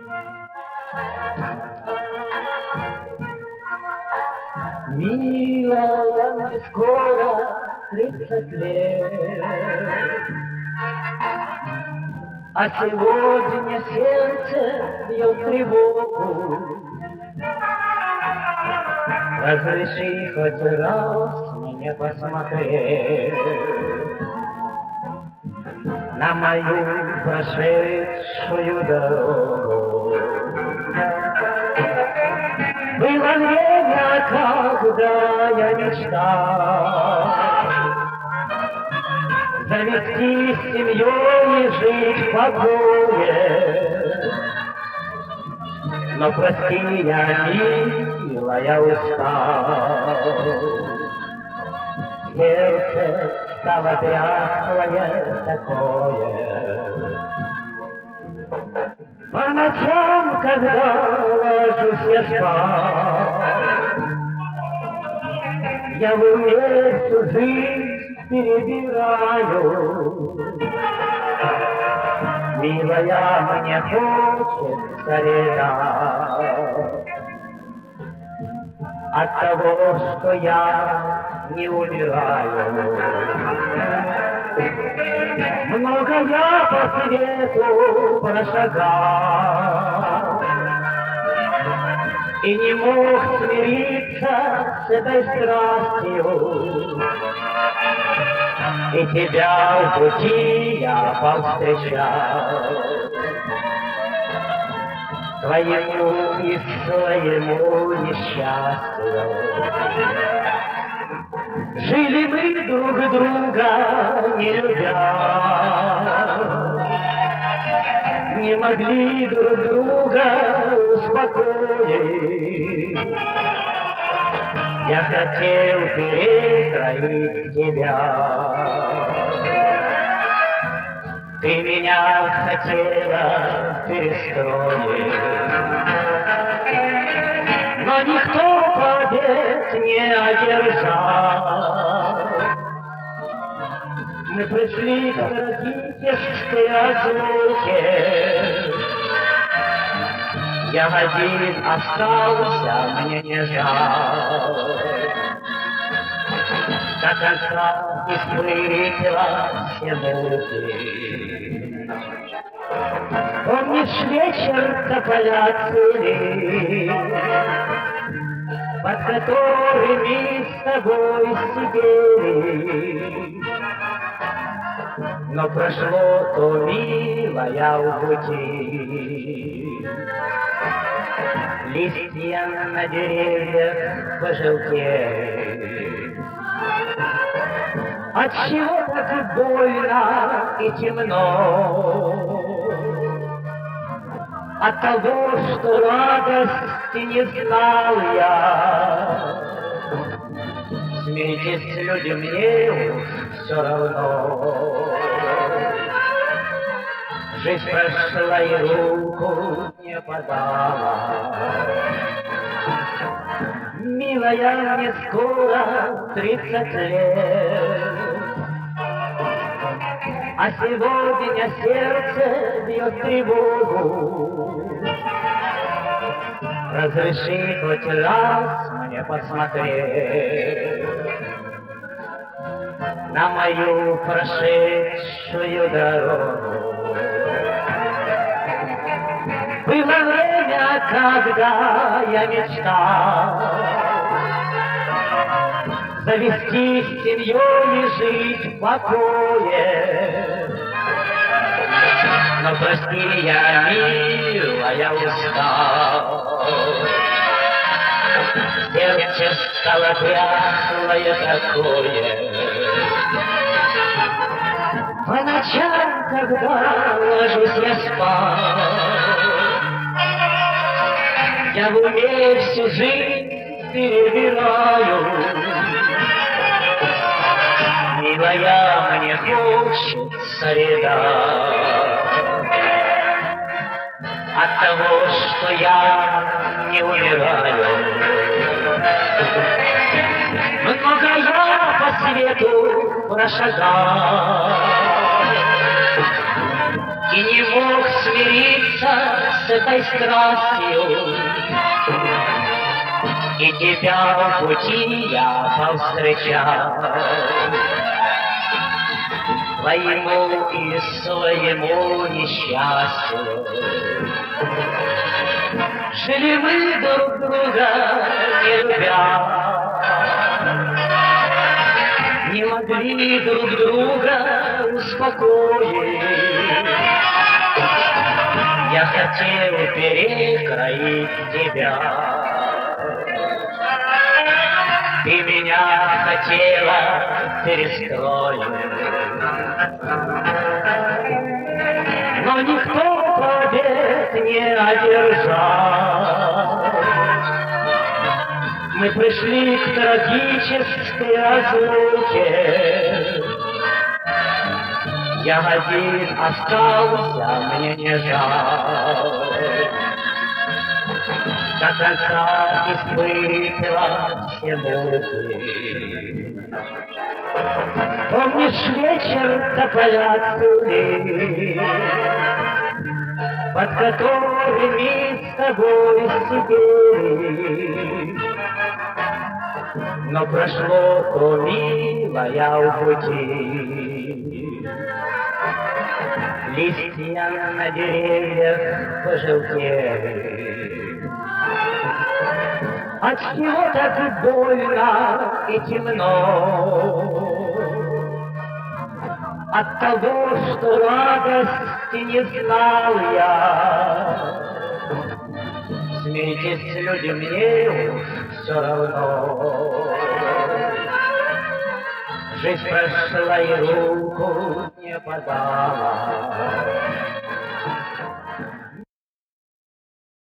Милая, мне скоро 30 лет, а сегодня сердце бьет тревогу. Разреши хоть раз мне посмотреть на мою прошедшую дорогу. Было время, когда я мечтал завести семью и жить в покое. Но прости, я, милая, устал. Сердце стало дряхлое такое. По ночам, когда ложусь я спать, я в уме всю жизнь перебираю. Милая, мне хочется рыдать от того, что я не умираю. Много я по свету прошагал и не мог смириться с этой страстью. И тебя в пути я повстречал, твоему и своему несчастью. Жили мы друг друга не любя, не могли друг друга успокоить. Я хотел перекроить тебя, ты меня хотела перестроить, но никто побед не одержал. Мы пришли к родительской разлуке, я один остался, мне не жаль. До конца не сплыла все муки. Помнишь вечер тополя цвели, под которыми с тобой сидели? Но прошло то, милая, в пути. Листья на деревьях пожелтели. Отчего так больно и темно? От того, что радости не знал я. Смейтесь, люди, мне уж все равно. Жизнь прошла и руку не подала. Милая, мне скоро 30 лет, а сегодня сердце бьет тревогу. Разреши хоть раз мне посмотреть на мою прошедшую дорогу. Было время, когда я мечтал завести семью и жить в покое. Но прости, я, милая, устал. Сердце стало дряхлое такое. По ночам, когда ложусь я спать, я в уме всю жизнь перебираю. Милая, мне хочется рыдать от того, что я не умираю. Много я по свету прошагал и не мог смириться с этой страстью, и тебя в пути я повстречал. Твоему и своему несчастью жили мы друг друга не любя, не могли друг друга успокоить. Я хотел перекроить тебя, ты меня хотела перестроить, но никто побед не одержал. Мы пришли к трагической разлуке. Я один остался, мне не жаль. До конца испытывал все муки. Помнишь вечер тополя цвели, под которыми с тобой сидели? Но прошло то милая у пути, листья на деревьях пожелтели. Отчего так больно и темно? От того, что радости не знал я. Смейтесь, люди, мне уж все равно. Жизнь прошла и руку не подала.